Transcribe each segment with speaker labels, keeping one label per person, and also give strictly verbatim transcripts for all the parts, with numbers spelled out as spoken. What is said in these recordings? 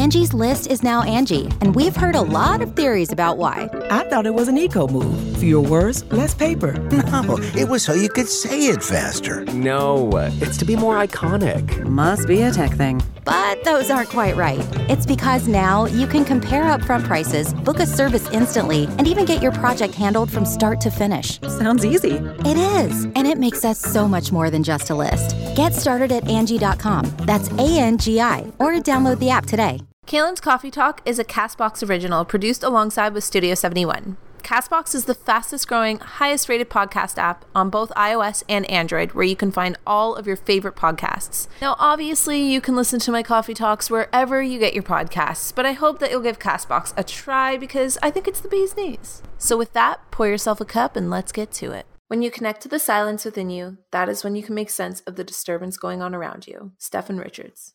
Speaker 1: Angie's List is now Angie, and we've heard a lot of theories about why.
Speaker 2: I thought it was an eco move. Fewer words, less paper.
Speaker 3: No, it was so you could say it faster.
Speaker 4: No, it's to be more iconic.
Speaker 5: Must be a tech thing.
Speaker 1: But those aren't quite right. It's because now you can compare upfront prices, book a service instantly, and even get your project handled from start to finish.
Speaker 5: Sounds easy.
Speaker 1: It is, and it makes us so much more than just a list. Get started at Angie dot com. That's A N G I, or download the app today.
Speaker 6: Kaylin's Coffee Talk is a CastBox original produced alongside with Studio seventy-one. CastBox is the fastest growing, highest rated podcast app on both iOS and Android, where you can find all of your favorite podcasts. Now, obviously, you can listen to my Coffee Talks wherever you get your podcasts, but I hope that you'll give CastBox a try because I think it's the bee's knees. So with that, pour yourself a cup and let's get to it. When you connect to the silence within you, that is when you can make sense of the disturbance going on around you. Stephen Richards.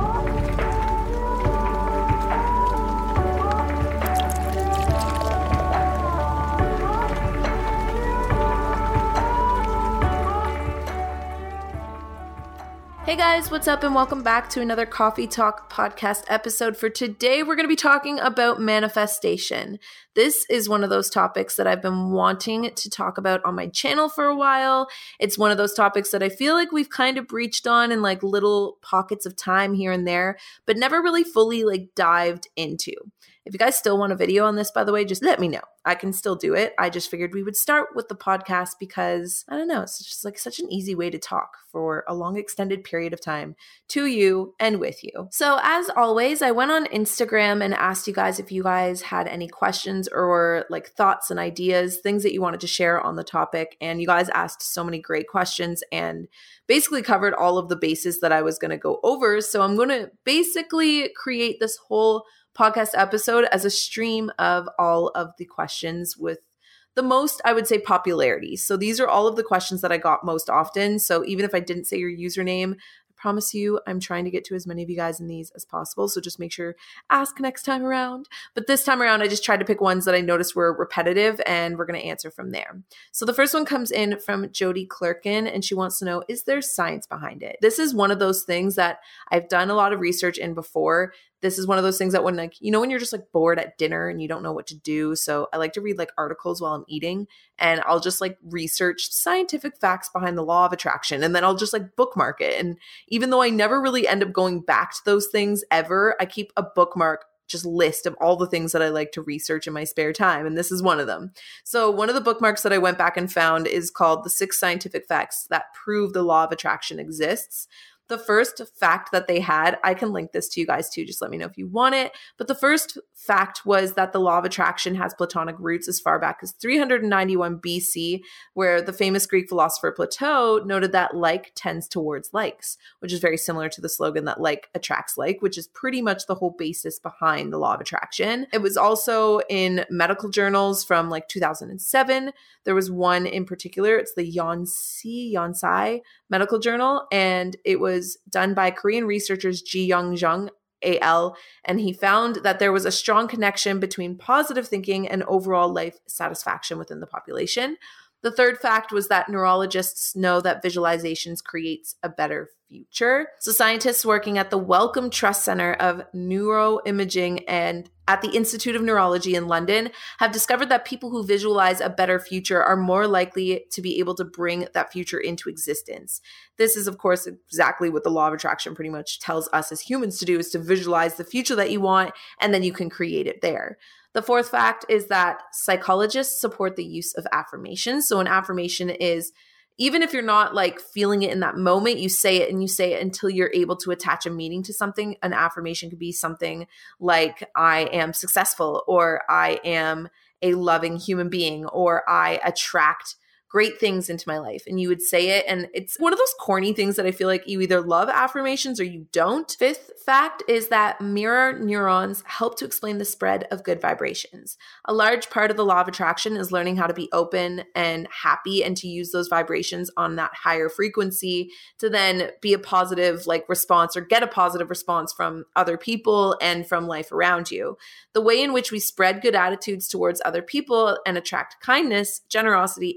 Speaker 6: Hey guys, what's up and welcome back to another Coffee Talk podcast episode. For today, we're going to be talking about manifestation. This is one of those topics that I've been wanting to talk about on my channel for a while. It's one of those topics that I feel like we've kind of breached on in like little pockets of time here and there, but never really fully like dived into. If you guys still want a video on this, by the way, just let me know. I can still do it. I just figured we would start with the podcast because, I don't know, it's just like such an easy way to talk for a long extended period of time to you and with you. So as always, I went on Instagram and asked you guys if you guys had any questions or like thoughts and ideas, things that you wanted to share on the topic. And you guys asked so many great questions and basically covered all of the bases that I was going to go over. So I'm going to basically create this whole podcast episode as a stream of all of the questions with the most, I would say, popularity. So these are all of the questions that I got most often. So even if I didn't say your username, I promise you I'm trying to get to as many of you guys in these as possible. So just make sure, ask next time around. But this time around, I just tried to pick ones that I noticed were repetitive and we're going to answer from there. So the first one comes in from Jody Clerkin and she wants to know, is there science behind it? This is one of those things that I've done a lot of research in before. This is one of those things that when like, you know, when you're just like bored at dinner and you don't know what to do. So I like to read like articles while I'm eating and I'll just like research scientific facts behind the law of attraction. And then I'll just like bookmark it. And even though I never really end up going back to those things ever, I keep a bookmark just list of all the things that I like to research in my spare time. And this is one of them. So one of the bookmarks that I went back and found is called The Six Scientific Facts That Prove the Law of Attraction Exists. The first fact that they had, I can link this to you guys too, just let me know if you want it. But the first fact was that the law of attraction has Platonic roots as far back as three hundred ninety-one B C, where the famous Greek philosopher Plato noted that like tends towards likes, which is very similar to the slogan that like attracts like, which is pretty much the whole basis behind the law of attraction. It was also in medical journals from like two thousand seven. There was one in particular, it's the Yonsei, Yonsei Medical Journal, and it was done by Korean researchers Ji Young Jung, A L, and he found that there was a strong connection between positive thinking and overall life satisfaction within the population. The third fact was that neurologists know that visualizations creates a better future. So scientists working at the Wellcome Trust Center of Neuroimaging and at the Institute of Neurology in London have discovered that people who visualize a better future are more likely to be able to bring that future into existence. This is, of course, exactly what the law of attraction pretty much tells us as humans to do, is to visualize the future that you want, and then you can create it there. The fourth fact is that psychologists support the use of affirmations. So an affirmation is, even if you're not like feeling it in that moment, you say it and you say it until you're able to attach a meaning to something. An affirmation could be something like, I am successful, or I am a loving human being, or I attract great things into my life. And you would say it. And it's one of those corny things that I feel like you either love affirmations or you don't. Fifth fact is that mirror neurons help to explain the spread of good vibrations. A large part of the law of attraction is learning how to be open and happy and to use those vibrations on that higher frequency to then be a positive like response or get a positive response from other people and from life around you. The way in which we spread good attitudes towards other people and attract kindness, generosity, and success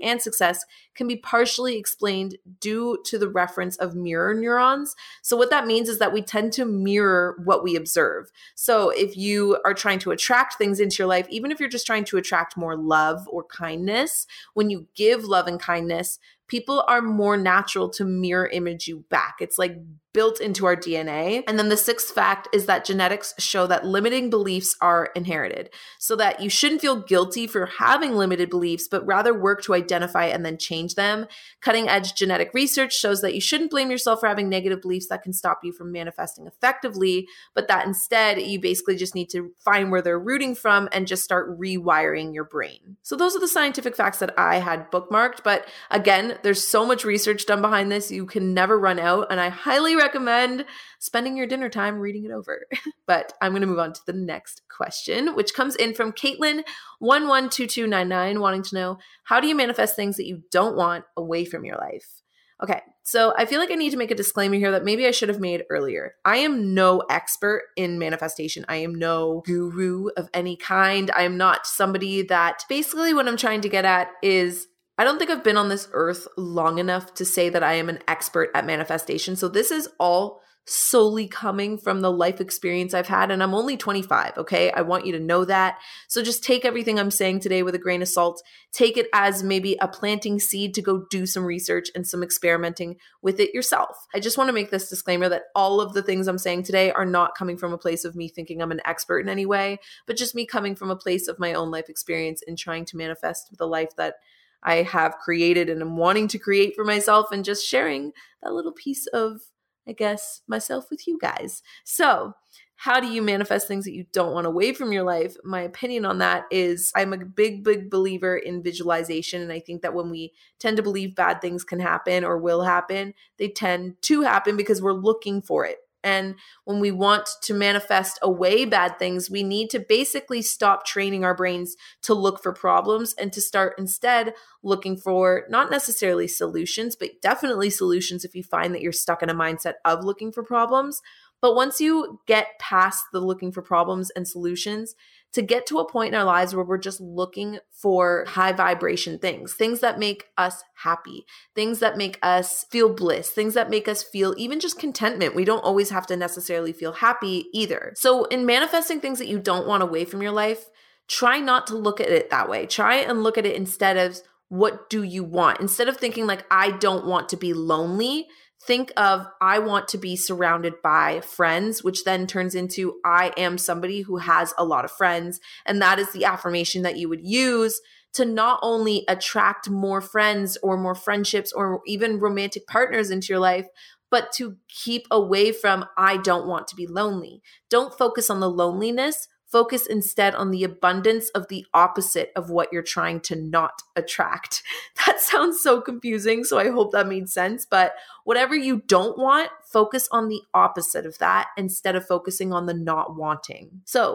Speaker 6: success can be partially explained due to the reference of mirror neurons. So what that means is that we tend to mirror what we observe. So if you are trying to attract things into your life, even if you're just trying to attract more love or kindness, when you give love and kindness, people are more natural to mirror image you back. It's like built into our D N A. And then the sixth fact is that genetics show that limiting beliefs are inherited, so that you shouldn't feel guilty for having limited beliefs, but rather work to identify and then change them. Cutting edge genetic research shows that you shouldn't blame yourself for having negative beliefs that can stop you from manifesting effectively, but that instead you basically just need to find where they're rooting from and just start rewiring your brain. So those are the scientific facts that I had bookmarked. But again, there's so much research done behind this. You can never run out. And I highly recommend spending your dinner time reading it over. But I'm going to move on to the next question, which comes in from Caitlin one one two two nine nine, wanting to know, how do you manifest things that you don't want away from your life? Okay, so I feel like I need to make a disclaimer here that maybe I should have made earlier. I am no expert in manifestation. I am no guru of any kind. I am not somebody that, basically what I'm trying to get at is, I don't think I've been on this earth long enough to say that I am an expert at manifestation. So this is all solely coming from the life experience I've had, and I'm only twenty-five, okay? I want you to know that. So just take everything I'm saying today with a grain of salt. Take it as maybe a planting seed to go do some research and some experimenting with it yourself. I just want to make this disclaimer that all of the things I'm saying today are not coming from a place of me thinking I'm an expert in any way, but just me coming from a place of my own life experience and trying to manifest the life that I have created and am wanting to create for myself, and just sharing that little piece of, I guess, myself with you guys. So how do you manifest things that you don't want away from your life? My opinion on that is, I'm a big, big believer in visualization. And I think that when we tend to believe bad things can happen or will happen, they tend to happen because we're looking for it. And when we want to manifest away bad things, we need to basically stop training our brains to look for problems and to start instead looking for not necessarily solutions, but definitely solutions if you find that you're stuck in a mindset of looking for problems. But once you get past the looking for problems and solutions, to get to a point in our lives where we're just looking for high vibration things, things that make us happy, things that make us feel bliss, things that make us feel even just contentment. We don't always have to necessarily feel happy either. So in manifesting things that you don't want away from your life, try not to look at it that way. Try and look at it instead of, what do you want? Instead of thinking like, I don't want to be lonely, think of, I want to be surrounded by friends, which then turns into, I am somebody who has a lot of friends. And that is the affirmation that you would use to not only attract more friends or more friendships or even romantic partners into your life, but to keep away from, I don't want to be lonely. Don't focus on the loneliness. Focus instead on the abundance of the opposite of what you're trying to not attract. That sounds so confusing, so I hope that made sense. But whatever you don't want, focus on the opposite of that instead of focusing on the not wanting. So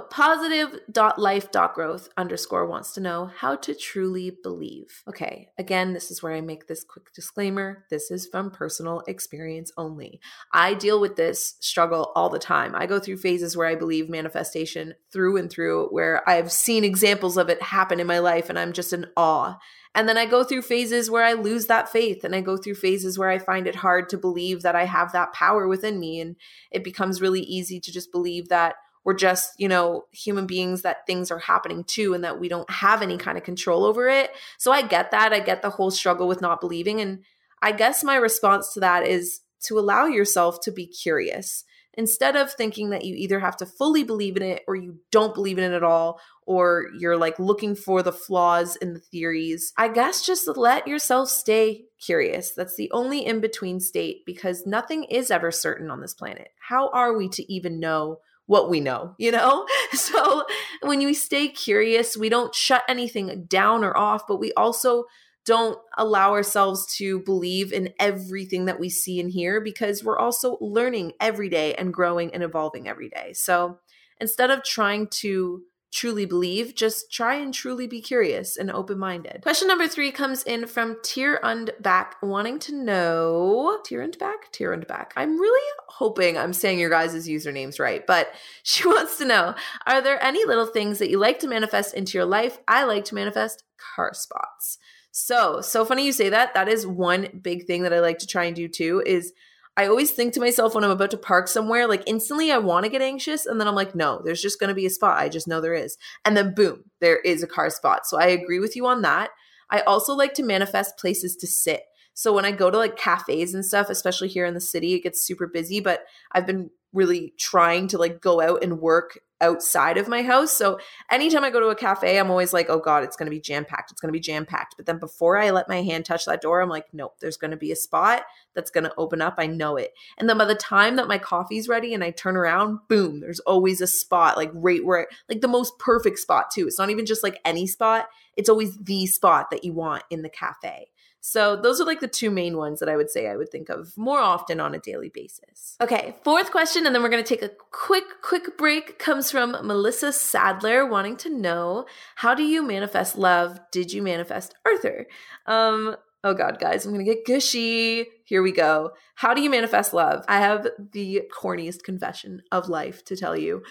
Speaker 6: positive.life.growth underscore wants to know how to truly believe. Okay, again, this is where I make this quick disclaimer. This is from personal experience only. I deal with this struggle all the time. I go through phases where I believe manifestation through and through, where I've seen examples of it happen in my life and I'm just in awe. And then I go through phases where I lose that faith, and I go through phases where I find it hard to believe that I have that power within me. And it becomes really easy to just believe that we're just, you know, human beings, that things are happening to, and that we don't have any kind of control over it. So I get that. I get the whole struggle with not believing. And I guess my response to that is to allow yourself to be curious. Instead of thinking that you either have to fully believe in it or you don't believe in it at all, or you're like looking for the flaws in the theories, I guess just let yourself stay curious. That's the only in-between state, because nothing is ever certain on this planet. How are we to even know what we know, you know? So when we stay curious, we don't shut anything down or off, but we also don't allow ourselves to believe in everything that we see and hear, because we're also learning every day and growing and evolving every day. So instead of trying to truly believe, just try and truly be curious and open-minded. Question number three comes in from Tier und Back, wanting to know, Tier und Back? Tier und Back. I'm really hoping I'm saying your guys' usernames right, but she wants to know, are there any little things that you like to manifest into your life? I like to manifest car spots. So, so funny you say that. That is one big thing that I like to try and do too, is I always think to myself when I'm about to park somewhere, like instantly I want to get anxious. And then I'm like, no, there's just going to be a spot. I just know there is. And then boom, there is a car spot. So I agree with you on that. I also like to manifest places to sit. So when I go to like cafes and stuff, especially here in the city, it gets super busy, but I've been really trying to like go out and work outside of my house. So anytime I go to a cafe, I'm always like, oh God, it's going to be jam-packed. It's going to be jam-packed. But then before I let my hand touch that door, I'm like, nope, there's going to be a spot that's going to open up. I know it. And then by the time that my coffee's ready and I turn around, boom, there's always a spot like right where, like the most perfect spot too. It's not even just like any spot. It's always the spot that you want in the cafe. So those are like the two main ones that I would say I would think of more often on a daily basis. Okay, fourth question, and then we're going to take a quick, quick break, comes from Melissa Sadler wanting to know, how do you manifest love? Did you manifest Arthur? Um, oh God, guys, I'm going to get gushy. Here we go. How do you manifest love? I have the corniest confession of life to tell you.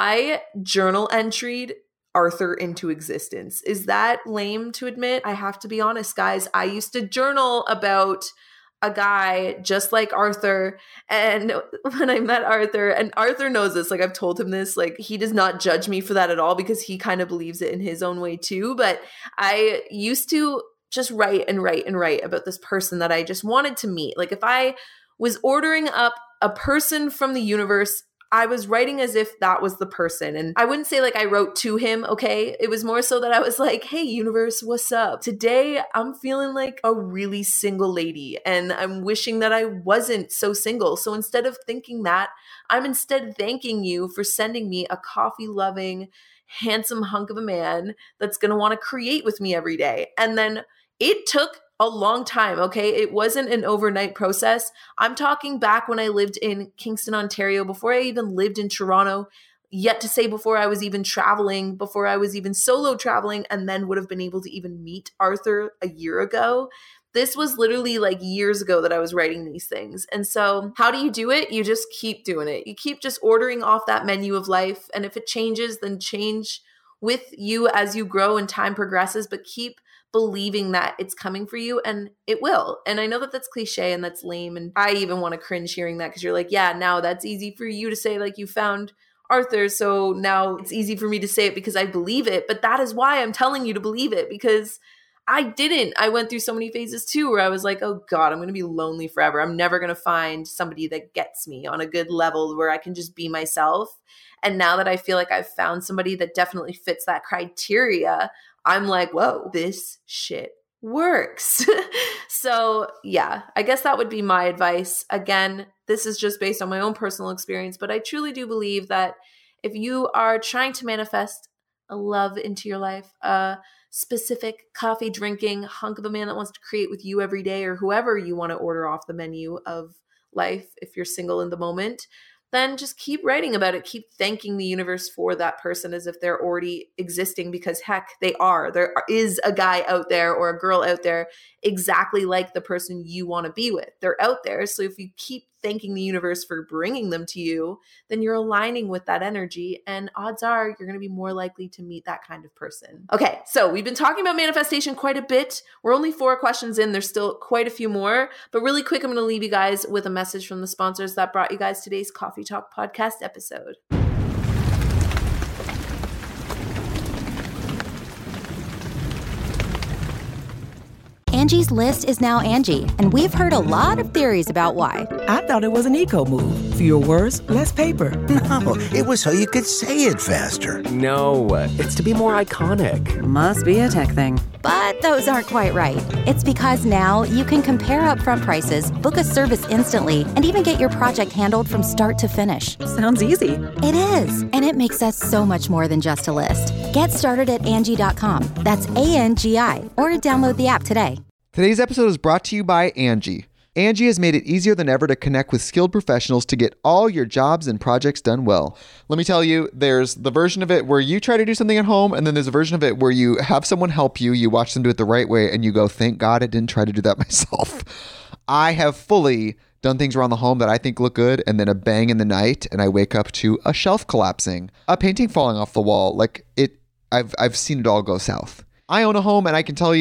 Speaker 6: I journal enteried Arthur into existence. Is that lame to admit? I have to be honest, guys. I used to journal about a guy just like Arthur. And when I met Arthur, and Arthur knows this, like I've told him this, like he does not judge me for that at all because he kind of believes it in his own way too. But I used to just write and write and write about this person that I just wanted to meet. Like if I was ordering up a person from the universe, I was writing as if that was the person. And I wouldn't say like I wrote to him, okay? It was more so that I was like, hey, universe, what's up? Today, I'm feeling like a really single lady and I'm wishing that I wasn't so single. So instead of thinking that, I'm instead thanking you for sending me a coffee-loving, handsome hunk of a man that's going to want to create with me every day. And then it took a long time, okay? It wasn't an overnight process. I'm talking back when I lived in Kingston, Ontario, before I even lived in Toronto, yet to say before I was even traveling, before I was even solo traveling, and then would have been able to even meet Arthur a year ago. This was literally like years ago that I was writing these things. And so how do you do it? You just keep doing it. You keep just ordering off that menu of life. And if it changes, then change with you as you grow and time progresses, but keep believing that it's coming for you, and it will. And I know that that's cliche and that's lame, and I even want to cringe hearing that because you're like, yeah, now that's easy for you to say, like you found Arthur, so now it's easy for me to say it because I believe it. But that is why I'm telling you to believe it, because I didn't. I went through so many phases too where I was like, oh God, I'm going to be lonely forever. I'm never going to find somebody that gets me on a good level where I can just be myself. And now that I feel like I've found somebody that definitely fits that criteria, I'm like, whoa, this shit works. So yeah, I guess that would be my advice. Again, this is just based on my own personal experience, but I truly do believe that if you are trying to manifest a love into your life, a specific coffee drinking hunk of a man that wants to create with you every day, or whoever you want to order off the menu of life, if you're single in the moment, then just keep writing about it. Keep thanking the universe for that person as if they're already existing, because heck, they are. There is a guy out there or a girl out there exactly like the person you want to be with. They're out there. So if you keep thanking the universe for bringing them to you, then you're aligning with that energy, and odds are you're going to be more likely to meet that kind of person. Okay, so we've been talking about manifestation quite a bit. We're only four questions in. There's still quite a few more, but really quick, I'm going to leave you guys with a message from the sponsors that brought you guys today's Coffee Talk podcast episode.
Speaker 1: Angie's List is now Angie, and we've heard a lot of theories about why.
Speaker 2: I thought it was an eco move. Fewer words, less paper.
Speaker 3: No, it was so you could say it faster.
Speaker 4: No, it's to be more iconic.
Speaker 5: Must be a tech thing.
Speaker 1: But those aren't quite right. It's because now you can compare upfront prices, book a service instantly, and even get your project handled from start to finish.
Speaker 5: Sounds easy.
Speaker 1: It is, and it makes us so much more than just a list. Get started at Angie dot com. That's A N G I, or download the app today.
Speaker 7: Today's episode is brought to you by Angie. Angie has made it easier than ever to connect with skilled professionals to get all your jobs and projects done well. Let me tell you, there's the version of it where you try to do something at home, and then there's a version of it where you have someone help you, you watch them do it the right way, and you go, thank God I didn't try to do that myself. I have fully done things around the home that I think look good, and then a bang in the night, and I wake up to a shelf collapsing, a painting falling off the wall. Like, it, I've I've seen it all go south. I own a home, and I can tell you,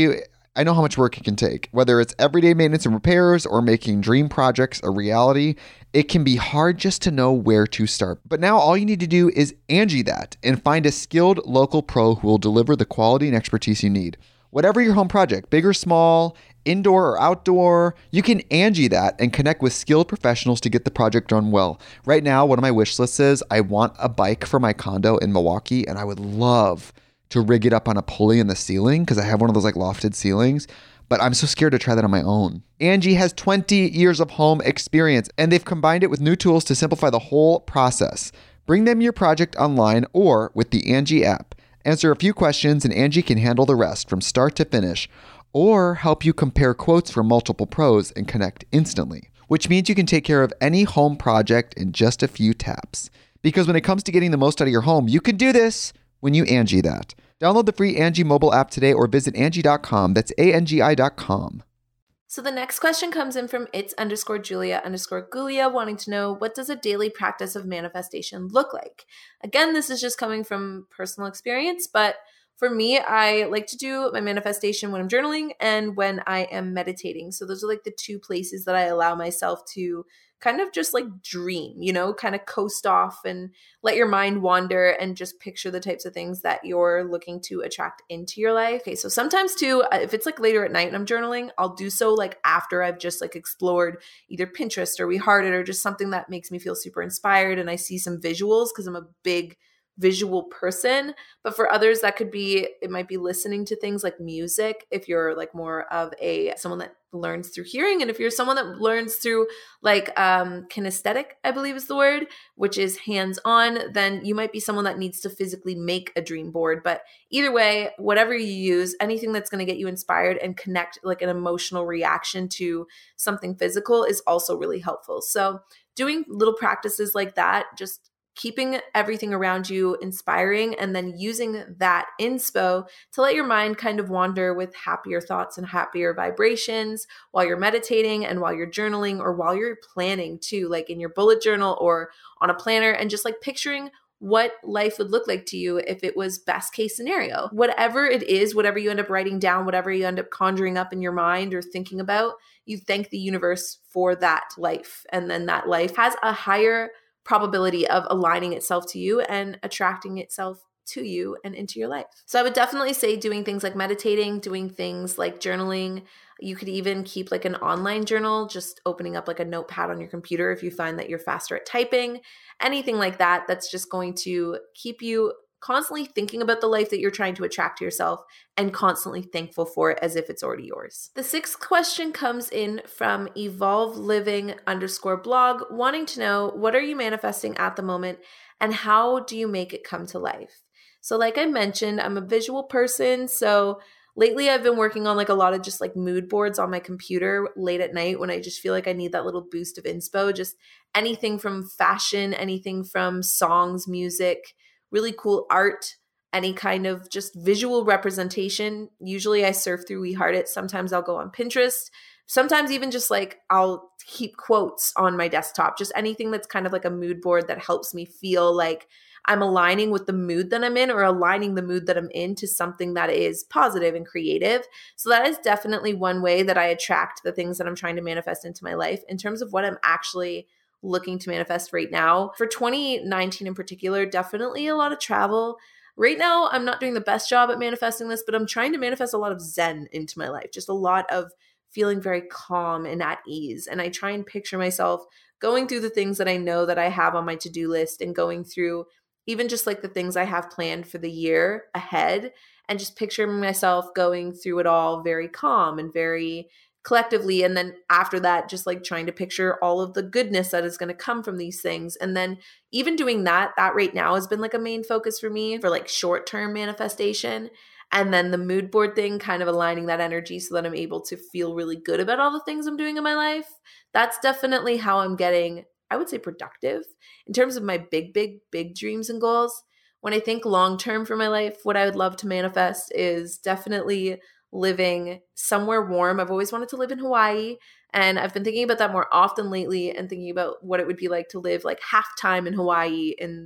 Speaker 7: I know how much work it can take. Whether it's everyday maintenance and repairs or making dream projects a reality, it can be hard just to know where to start. But now all you need to do is Angie that and find a skilled local pro who will deliver the quality and expertise you need. Whatever your home project, big or small, indoor or outdoor, you can Angie that and connect with skilled professionals to get the project done well. Right now, one of my wish lists is I want a bike for my condo in Milwaukee, and I would love to rig it up on a pulley in the ceiling because I have one of those like lofted ceilings, but I'm so scared to try that on my own. Angie has twenty years of home experience, and they've combined it with new tools to simplify the whole process. Bring them your project online or with the Angie app. Answer a few questions and Angie can handle the rest from start to finish, or help you compare quotes from multiple pros and connect instantly, which means you can take care of any home project in just a few taps. Because when it comes to getting the most out of your home, you can do this when you Angie that. Download the free Angie mobile app today or visit Angie dot com. That's A N G I dot com.
Speaker 6: So the next question comes in from it's underscore Julia underscore Gulia, wanting to know, what does a daily practice of manifestation look like? Again, this is just coming from personal experience, but for me, I like to do my manifestation when I'm journaling and when I am meditating. So those are like the two places that I allow myself to kind of just like dream, you know, kind of coast off and let your mind wander and just picture the types of things that you're looking to attract into your life. Okay, so sometimes too, if it's like later at night and I'm journaling, I'll do so like after I've just like explored either Pinterest or We Hearted or just something that makes me feel super inspired and I see some visuals because I'm a big visual person. But for others, that could be, it might be listening to things like music if you're like more of a someone that learns through hearing. And if you're someone that learns through like um kinesthetic, I believe is the word, which is hands-on, then you might be someone that needs to physically make a dream board. But either way, whatever you use, anything that's going to get you inspired and connect like an emotional reaction to something physical is also really helpful. So doing little practices like that, just keeping everything around you inspiring, and then using that inspo to let your mind kind of wander with happier thoughts and happier vibrations while you're meditating and while you're journaling or while you're planning too, like in your bullet journal or on a planner, and just like picturing what life would look like to you if it was best case scenario. Whatever it is, whatever you end up writing down, whatever you end up conjuring up in your mind or thinking about, you thank the universe for that life. And then that life has a higher probability of aligning itself to you and attracting itself to you and into your life. So I would definitely say doing things like meditating, doing things like journaling. You could even keep like an online journal, just opening up like a notepad on your computer if you find that you're faster at typing, anything like that. That's just going to keep you constantly thinking about the life that you're trying to attract to yourself and constantly thankful for it as if it's already yours. The sixth question comes in from Evolve Living underscore blog, wanting to know, what are you manifesting at the moment and how do you make it come to life? So like I mentioned, I'm a visual person. So lately I've been working on like a lot of just like mood boards on my computer late at night when I just feel like I need that little boost of inspo, just anything from fashion, anything from songs, music, really cool art, any kind of just visual representation. Usually I surf through We Heart It. Sometimes I'll go on Pinterest. Sometimes even just like I'll keep quotes on my desktop, just anything that's kind of like a mood board that helps me feel like I'm aligning with the mood that I'm in or aligning the mood that I'm in to something that is positive and creative. So that is definitely one way that I attract the things that I'm trying to manifest into my life. In terms of what I'm actually looking to manifest right now, for twenty nineteen in particular, definitely a lot of travel. Right now, I'm not doing the best job at manifesting this, but I'm trying to manifest a lot of zen into my life, just a lot of feeling very calm and at ease. And I try and picture myself going through the things that I know that I have on my to-do list and going through even just like the things I have planned for the year ahead, and just picturing myself going through it all very calm and very collectively. And then after that, just like trying to picture all of the goodness that is going to come from these things. And then even doing that, that right now has been like a main focus for me for like short-term manifestation. And then the mood board thing, kind of aligning that energy so that I'm able to feel really good about all the things I'm doing in my life. That's definitely how I'm getting, I would say, productive in terms of my big, big, big dreams and goals. When I think long-term for my life, what I would love to manifest is definitely living somewhere warm. I've always wanted to live in Hawaii, and I've been thinking about that more often lately and thinking about what it would be like to live like half time in Hawaii in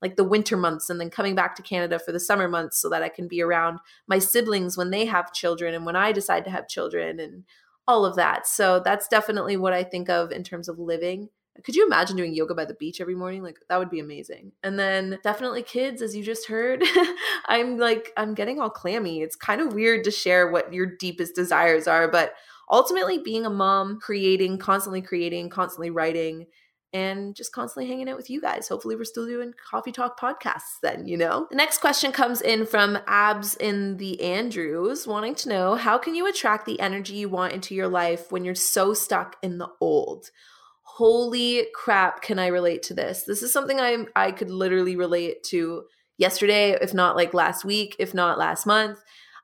Speaker 6: like the winter months and then coming back to Canada for the summer months so that I can be around my siblings when they have children and when I decide to have children and all of that. So that's definitely what I think of in terms of living. Could you imagine doing yoga by the beach every morning? Like that would be amazing. And then definitely kids, as you just heard. I'm like, I'm getting all clammy. It's kind of weird to share what your deepest desires are, but ultimately being a mom, creating, constantly creating, constantly writing, and just constantly hanging out with you guys. Hopefully we're still doing Coffee Talk podcasts then, you know? The next question comes in from Abs in the Andrews, wanting to know, how can you attract the energy you want into your life when you're so stuck in the old? Holy crap, can I relate to this? This is something I I could literally relate to yesterday, if not like last week, if not last month.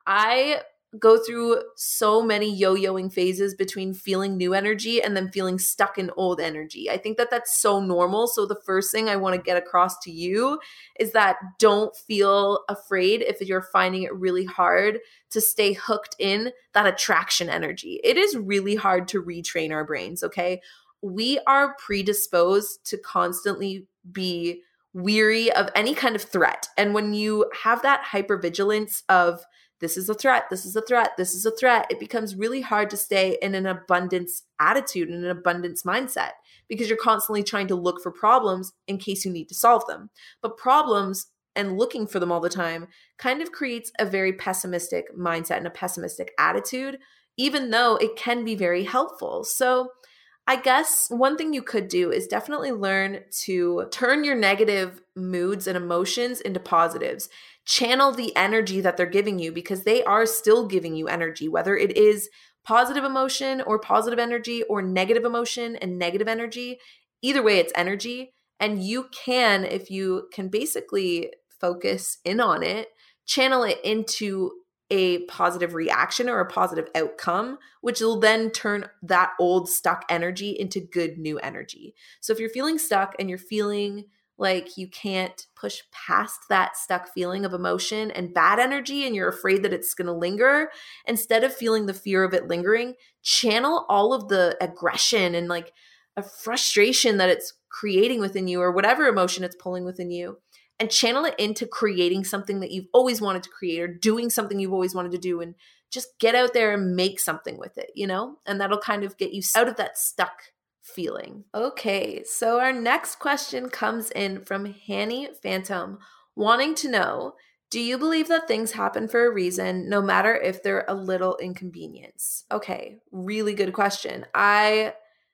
Speaker 6: I go through so many yo-yoing phases between feeling new energy and then feeling stuck in old energy. I think that that's so normal. So the first thing I want to get across to you is that don't feel afraid if you're finding it really hard to stay hooked in that attraction energy. It is really hard to retrain our brains, okay? We are predisposed to constantly be weary of any kind of threat. And when you have that hypervigilance of this is a threat, this is a threat, this is a threat, it becomes really hard to stay in an abundance attitude and an abundance mindset because you're constantly trying to look for problems in case you need to solve them. But problems and looking for them all the time kind of creates a very pessimistic mindset and a pessimistic attitude, even though it can be very helpful. So I guess one thing you could do is definitely learn to turn your negative moods and emotions into positives. Channel the energy that they're giving you because they are still giving you energy, whether it is positive emotion or positive energy or negative emotion and negative energy. Either way, it's energy. And you can, if you can basically focus in on it, channel it into a positive reaction or a positive outcome, which will then turn that old stuck energy into good new energy. So if you're feeling stuck and you're feeling like you can't push past that stuck feeling of emotion and bad energy and you're afraid that it's going to linger, instead of feeling the fear of it lingering, channel all of the aggression and like a frustration that it's creating within you or whatever emotion it's pulling within you, and channel it into creating something that you've always wanted to create or doing something you've always wanted to do, and just get out there and make something with it, you know? And that'll kind of get you out of that stuck feeling. Okay, so our next question comes in from Hanny Phantom, wanting to know, do you believe that things happen for a reason, no matter if they're a little inconvenience? Okay, really good question. I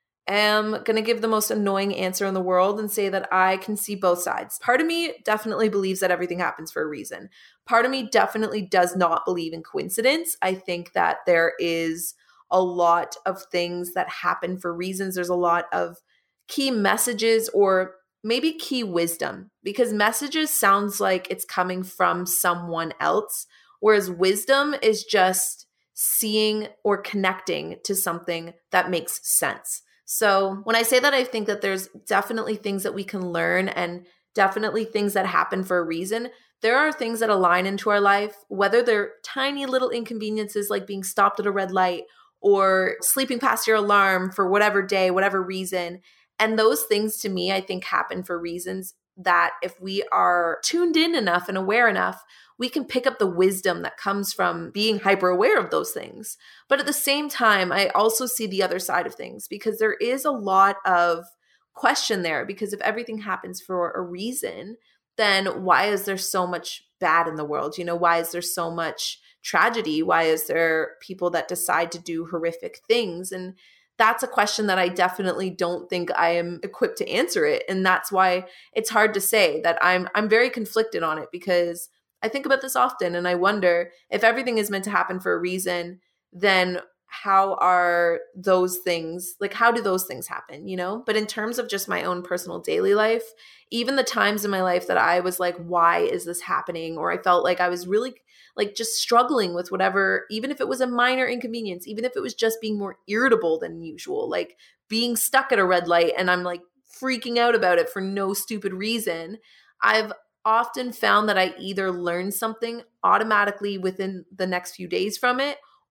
Speaker 6: am going to give the most annoying answer in the world and say that I can see both sides. Part of me definitely believes that everything happens for a reason. Part of me definitely does not believe in coincidence. I think that there is a lot of things that happen for reasons. There's a lot of key messages or maybe key wisdom, because messages sounds like it's coming from someone else, whereas wisdom is just seeing or connecting to something that makes sense. So when I say that, I think that there's definitely things that we can learn and definitely things that happen for a reason. There are things that align into our life, whether they're tiny little inconveniences like being stopped at a red light or sleeping past your alarm for whatever day, whatever reason. And those things to me, I think happen for reasons that if we are tuned in enough and aware enough, we can pick up the wisdom that comes from being hyper aware of those things. But at the same time, I also see the other side of things because there is a lot of question there, because if everything happens for a reason, then why is there so much bad in the world? You know, why is there so much tragedy? Why is there people that decide to do horrific things? And that's a question that I definitely don't think I am equipped to answer it. And that's why it's hard to say that I'm I'm very conflicted on it, because I think about this often and I wonder if everything is meant to happen for a reason, then how are those things, like how do those things happen, you know? But in terms of just my own personal daily life, even the times in my life that I was like, why is this happening? Or I felt like I was really like just struggling with whatever, even if it was a minor inconvenience, even if it was just being more irritable than usual, like being stuck at a red light and I'm like freaking out about it for no stupid reason. I've often found that I either learn something automatically within the next few days from it,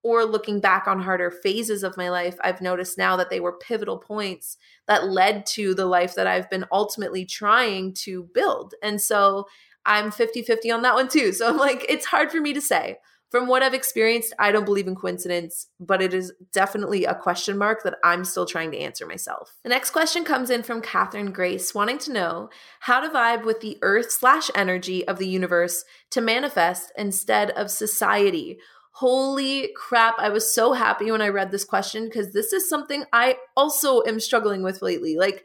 Speaker 6: or looking back on harder phases of my life, I've noticed now that they were pivotal points that led to the life that I've been ultimately trying to build. And so I'm fifty-fifty on that one too. So I'm like, it's hard for me to say. From what I've experienced, I don't believe in coincidence, but it is definitely a question mark that I'm still trying to answer myself. The next question comes in from Catherine Grace, wanting to know how to vibe with the earth slash energy of the universe to manifest instead of society. Holy crap. I was so happy when I read this question because this is something I also am struggling with lately. Like,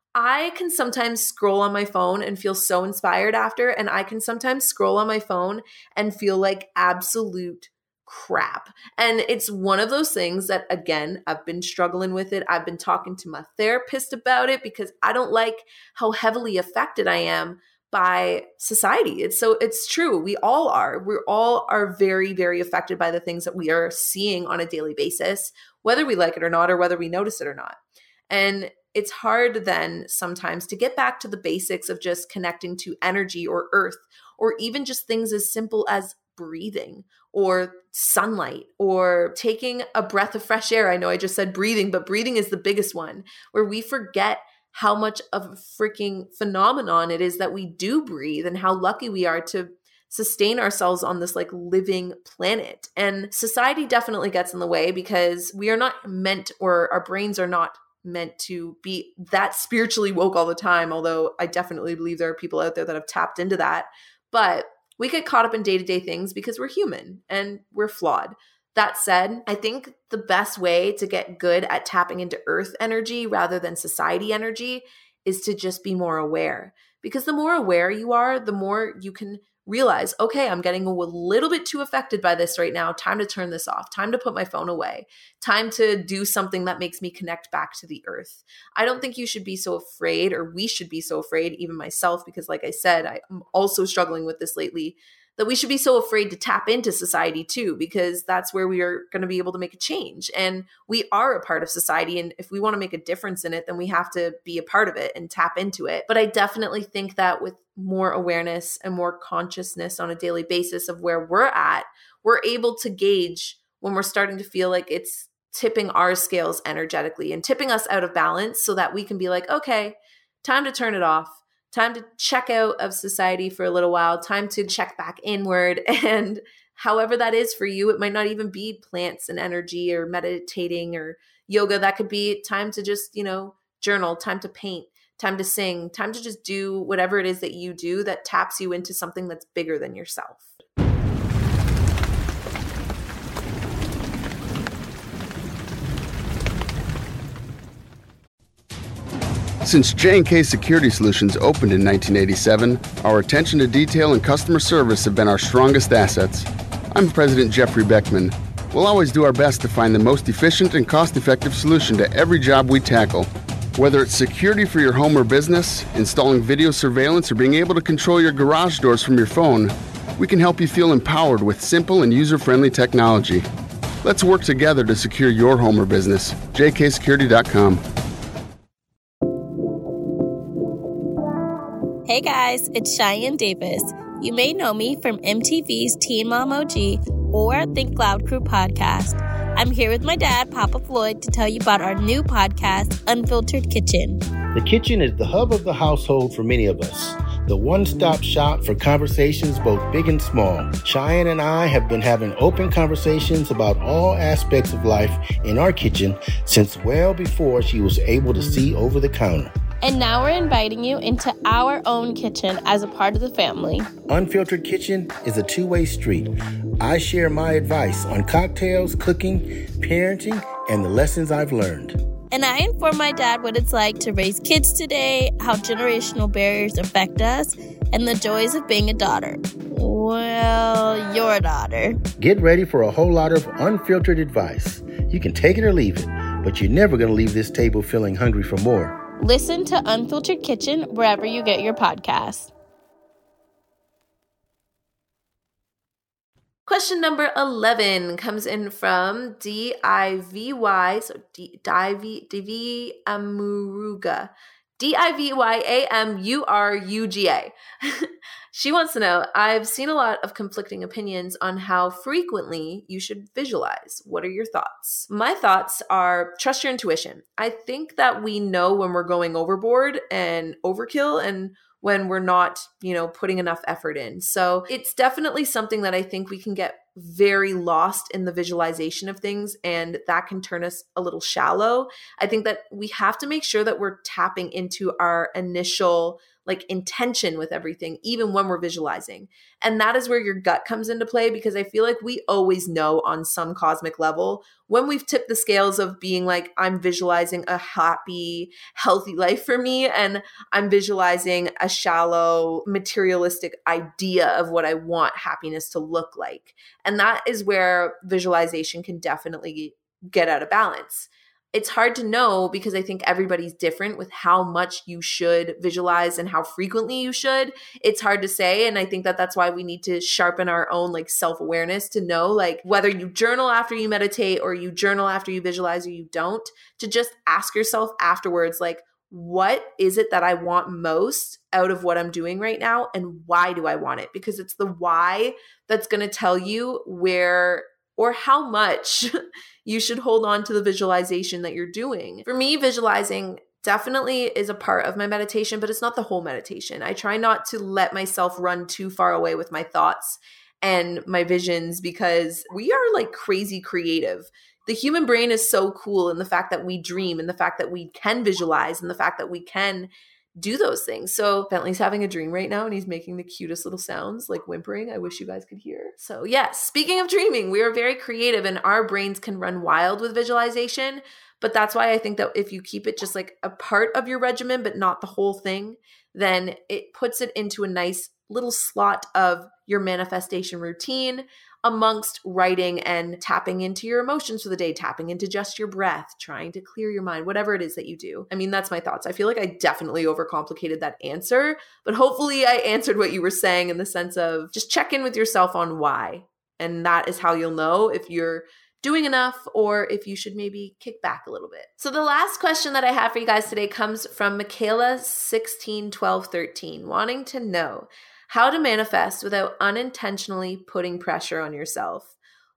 Speaker 6: I can sometimes scroll on my phone and feel so inspired after, and I can sometimes scroll on my phone and feel like absolute crap. And it's one of those things that, again, I've been struggling with it. I've been talking to my therapist about it because I don't like how heavily affected I am by society. It's so it's true. We all are. We all are very, very affected by the things that we are seeing on a daily basis, whether we like it or not, or whether we notice it or not. And it's hard then sometimes to get back to the basics of just connecting to energy or earth, or even just things as simple as breathing or sunlight or taking a breath of fresh air. I know I just said breathing, but breathing is the biggest one, where we forget how much of a freaking phenomenon it is that we do breathe and how lucky we are to sustain ourselves on this like living planet. And society definitely gets in the way because we are not meant, or our brains are not meant to be that spiritually woke all the time, although I definitely believe there are people out there that have tapped into that. But we get caught up in day-to-day things because we're human and we're flawed. That said, I think the best way to get good at tapping into earth energy rather than society energy is to just be more aware. Because the more aware you are, the more you can realize, okay, I'm getting a little bit too affected by this right now. Time to turn this off. Time to put my phone away. Time to do something that makes me connect back to the earth. I don't think you should be so afraid, or we should be so afraid, even myself, because like I said, I'm also struggling with this lately, that we should be so afraid to tap into society too, because that's where we are going to be able to make a change. And we are a part of society. And if we want to make a difference in it, then we have to be a part of it and tap into it. But I definitely think that with more awareness and more consciousness on a daily basis of where we're at, we're able to gauge when we're starting to feel like it's tipping our scales energetically and tipping us out of balance, so that we can be like, okay, time to turn it off. Time to check out of society for a little while, time to check back inward. And however that is for you, it might not even be plants and energy or meditating or yoga. That could be time to just, you know, journal, time to paint, time to sing, time to just do whatever it is that you do that taps you into something that's bigger than yourself.
Speaker 5: Since J and K Security Solutions opened in nineteen eighty-seven, our attention to detail and customer service have been our strongest assets. I'm President Jeffrey Beckman. We'll always do our best to find the most efficient and cost-effective solution to every job we tackle. Whether it's security for your home or business, installing video surveillance, or being able to control your garage doors from your phone, we can help you feel empowered with simple and user-friendly technology. Let's work together to secure your home or business. J K security dot com.
Speaker 8: Hey guys, it's Cheyenne Davis. You may know me from M T V's Teen Mom O G or Think Loud Crew podcast. I'm here with my dad, Papa Floyd, to tell you about our new podcast, Unfiltered Kitchen.
Speaker 9: The kitchen is the hub of the household for many of us. The one-stop shop for conversations both big and small. Cheyenne and I have been having open conversations about all aspects of life in our kitchen since well before she was able to see over the counter.
Speaker 8: And now we're inviting you into our own kitchen as a part of the family.
Speaker 9: Unfiltered Kitchen is a two-way street. I share my advice on cocktails, cooking, parenting, and the lessons I've learned.
Speaker 8: And I inform my dad what it's like to raise kids today, how generational barriers affect us, and the joys of being a daughter. Well, your daughter.
Speaker 9: Get ready for a whole lot of unfiltered advice. You can take it or leave it, but you're never going to leave this table feeling hungry for more.
Speaker 8: Listen to Unfiltered Kitchen wherever you get your podcasts.
Speaker 6: Question number eleven comes in from D I V Y, so D- Divi, Divi Amuruga. D I V Y A M U R U G A. She wants to know, I've seen a lot of conflicting opinions on how frequently you should visualize. What are your thoughts? My thoughts are trust your intuition. I think that we know when we're going overboard and overkill and when we're not, you know, putting enough effort in. So it's definitely something that I think we can get very lost in the visualization of things, and that can turn us a little shallow. I think that we have to make sure that we're tapping into our initial like intention with everything, even when we're visualizing. And that is where your gut comes into play, because I feel like we always know on some cosmic level when we've tipped the scales of being like, I'm visualizing a happy, healthy life for me, and I'm visualizing a shallow, materialistic idea of what I want happiness to look like. And that is where visualization can definitely get out of balance. It's hard to know because I think everybody's different with how much you should visualize and how frequently you should. It's hard to say. And I think that that's why we need to sharpen our own like self-awareness to know like whether you journal after you meditate or you journal after you visualize or you don't, to just ask yourself afterwards, like, what is it that I want most out of what I'm doing right now? And why do I want it? Because it's the why that's going to tell you where or how much you should hold on to the visualization that you're doing. For me, visualizing definitely is a part of my meditation, but it's not the whole meditation. I try not to let myself run too far away with my thoughts and my visions because we are like crazy creative. The human brain is so cool in the fact that we dream and the fact that we can visualize and the fact that we can do those things. So Bentley's having a dream right now and he's making the cutest little sounds like whimpering. I wish you guys could hear. So yes, speaking of dreaming, we are very creative and our brains can run wild with visualization. But that's why I think that if you keep it just like a part of your regimen, but not the whole thing, then it puts it into a nice little slot of your manifestation routine amongst writing and tapping into your emotions for the day, tapping into just your breath, trying to clear your mind, whatever it is that you do. I mean, that's my thoughts. I feel like I definitely overcomplicated that answer, but hopefully I answered what you were saying in the sense of just check in with yourself on why. And that is how you'll know if you're doing enough or if you should maybe kick back a little bit. So the last question that I have for you guys today comes from Michaela sixteen twelve thirteen, wanting to know how to manifest without unintentionally putting pressure on yourself.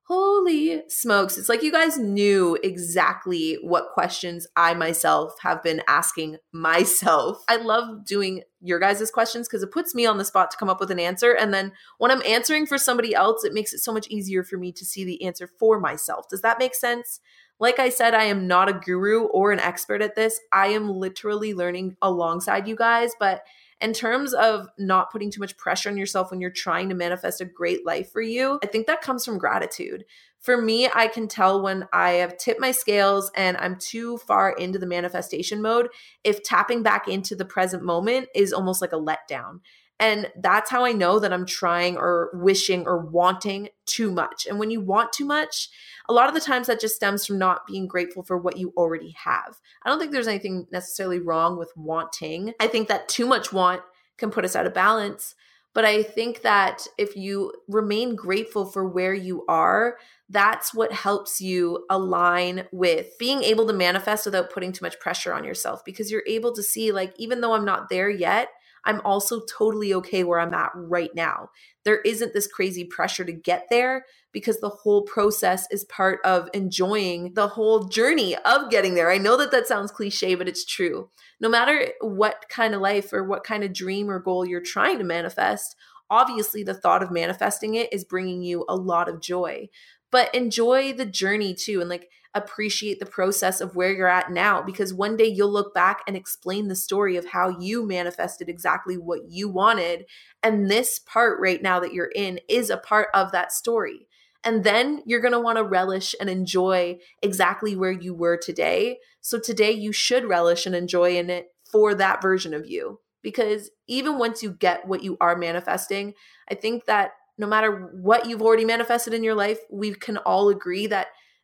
Speaker 6: Holy smokes. It's like you guys knew exactly what questions I myself have been asking myself. I love doing your guys' questions because it puts me on the spot to come up with an answer. And then when I'm answering for somebody else, it makes it so much easier for me to see the answer for myself. Does that make sense? Like I said, I am not a guru or an expert at this. I am literally learning alongside you guys, but in terms of not putting too much pressure on yourself when you're trying to manifest a great life for you, I think that comes from gratitude. For me, I can tell when I have tipped my scales and I'm too far into the manifestation mode, if tapping back into the present moment is almost like a letdown. And that's how I know that I'm trying or wishing or wanting too much. And when you want too much, a lot of the times that just stems from not being grateful for what you already have. I don't think there's anything necessarily wrong with wanting. I think that too much want can put us out of balance. But I think that if you remain grateful for where you are, that's what helps you align with being able to manifest without putting too much pressure on yourself, because you're able to see, like, even though I'm not there yet, I'm also totally okay where I'm at right now. There isn't this crazy pressure to get there because the whole process is part of enjoying the whole journey of getting there. I know that that sounds cliche, but it's true. No matter what kind of life or what kind of dream or goal you're trying to manifest, obviously the thought of manifesting it is bringing you a lot of joy. But enjoy the journey too, and like appreciate the process of where you're at now, because one day you'll look back and explain the story of how you manifested exactly what you wanted. And this part right now that you're in is a part of that story. And then you're going to want to relish and enjoy exactly where you were today. So today you should relish and enjoy in it for that version of you, because even once you get what you are manifesting, I think that no matter what you've already manifested in your life, we can all agree that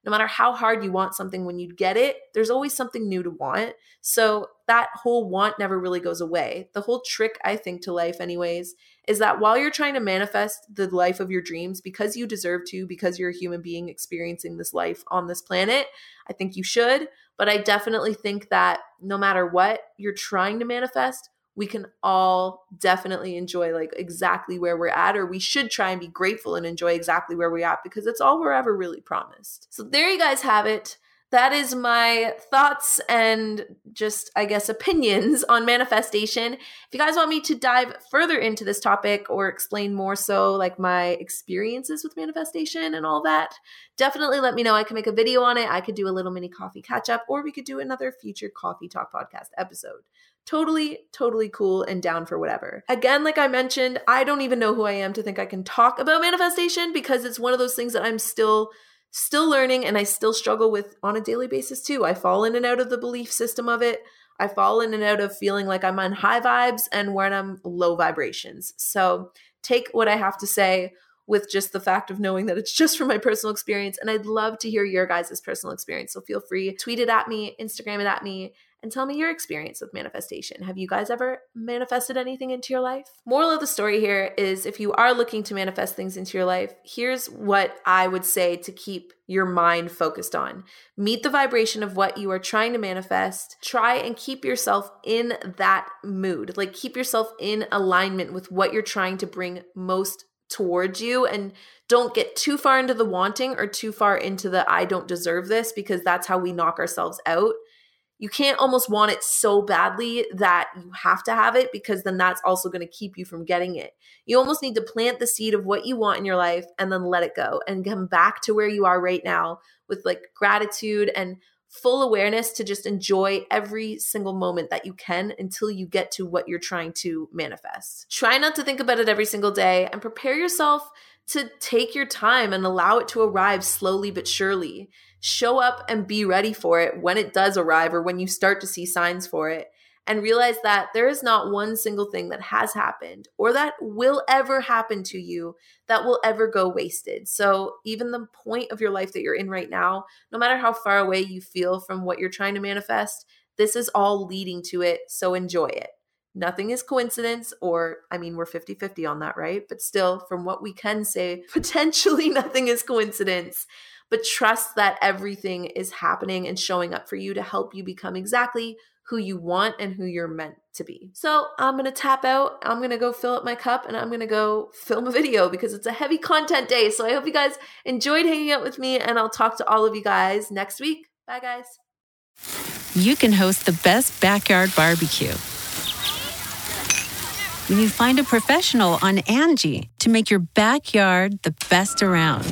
Speaker 6: no matter how hard you want something, when you get it, there's always something new to want. So that whole want never really goes away. The whole trick, I think, to life anyways, is that while you're trying to manifest the life of your dreams, because you deserve to, because you're a human being experiencing this life on this planet, I think you should. But I definitely think that no matter what you're trying to manifest, we can all definitely enjoy like exactly where we're at, or we should try and be grateful and enjoy exactly where we're at, because it's all we're ever really promised. So there you guys have it. That is my thoughts and just, I guess, opinions on manifestation. If you guys want me to dive further into this topic or explain more so like my experiences with manifestation and all that, definitely let me know. I can make a video on it. I could do a little mini coffee catch up, or we could do another future Coffee Talk podcast episode. Totally, totally cool and down for whatever. Again, like I mentioned, I don't even know who I am to think I can talk about manifestation, because it's one of those things that I'm still Still learning, and I still struggle with on a daily basis too. I fall in and out of the belief system of it. I fall in and out of feeling like I'm on high vibes and when I'm low vibrations. So take what I have to say with just the fact of knowing that it's just from my personal experience. And I'd love to hear your guys' personal experience. So feel free, tweet it at me, Instagram it at me, and tell me your experience with manifestation. Have you guys ever manifested anything into your life? Moral of the story here is, if you are looking to manifest things into your life, here's what I would say to keep your mind focused on. Meet the vibration of what you are trying to manifest. Try and keep yourself in that mood. Like, keep yourself in alignment with what you're trying to bring most towards you, and don't get too far into the wanting or too far into the I don't deserve this, because that's how we knock ourselves out. You can't almost want it so badly that you have to have it, because then that's also going to keep you from getting it. You almost need to plant the seed of what you want in your life and then let it go and come back to where you are right now with like gratitude and full awareness to just enjoy every single moment that you can until you get to what you're trying to manifest. Try not to think about it every single day, and prepare yourself to take your time and allow it to arrive slowly but surely. Show up and be ready for it when it does arrive, or when you start to see signs for it, and realize that there is not one single thing that has happened or that will ever happen to you that will ever go wasted. So even the point of your life that you're in right now, no matter how far away you feel from what you're trying to manifest, this is all leading to it. So enjoy it. Nothing is coincidence, or I mean, we're fifty-fifty on that, right? But still, from what we can say, potentially nothing is coincidence. But trust that everything is happening and showing up for you to help you become exactly who you want and who you're meant to be. So I'm going to tap out. I'm going to go fill up my cup, and I'm going to go film a video because it's a heavy content day. So I hope you guys enjoyed hanging out with me, and I'll talk to all of you guys next week. Bye, guys.
Speaker 10: You can host the best backyard barbecue when you find a professional on Angie to make your backyard the best around.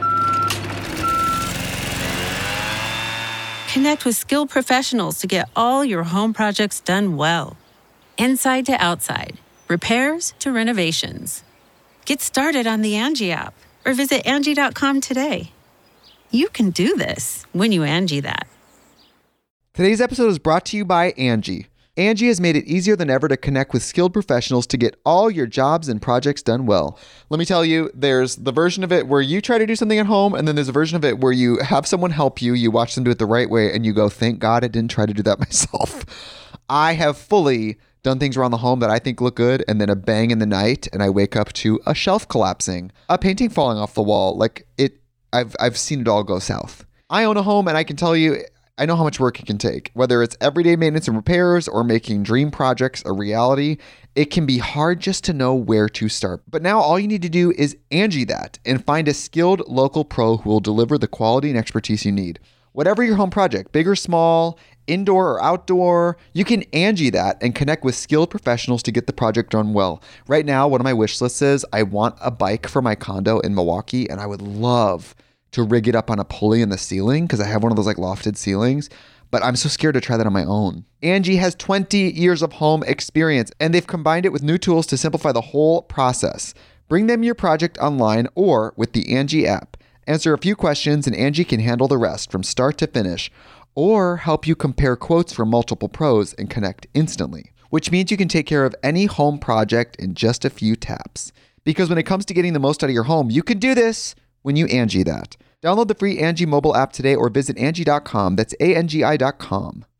Speaker 10: Connect with skilled professionals to get all your home projects done well. Inside to outside, repairs to renovations. Get started on the Angie app or visit Angie dot com today. You can do this when you Angie that.
Speaker 7: Today's episode is brought to you by Angie. Angie has made it easier than ever to connect with skilled professionals to get all your jobs and projects done well. Let me tell you, there's the version of it where you try to do something at home, and then there's a version of it where you have someone help you, you watch them do it the right way, and you go, thank God I didn't try to do that myself. I have fully done things around the home that I think look good, and then a bang in the night, and I wake up to a shelf collapsing, a painting falling off the wall. Like it, I've I've seen it all go south. I own a home, and I can tell you, I know how much work it can take. Whether it's everyday maintenance and repairs or making dream projects a reality, it can be hard just to know where to start. But now all you need to do is Angie that and find a skilled local pro who will deliver the quality and expertise you need. Whatever your home project, big or small, indoor or outdoor, you can Angie that and connect with skilled professionals to get the project done well. Right now, one of my wish lists is I want a bike for my condo in Milwaukee, and I would love to rig it up on a pulley in the ceiling because I have one of those like lofted ceilings, but I'm so scared to try that on my own. Angie has twenty years of home experience, and they've combined it with new tools to simplify the whole process. Bring them your project online or with the Angie app. Answer a few questions and Angie can handle the rest from start to finish, or help you compare quotes from multiple pros and connect instantly, which means you can take care of any home project in just a few taps. Because when it comes to getting the most out of your home, you can do this when you Angie that. Download the free Angie mobile app today or visit Angie dot com. That's A N G I dot com.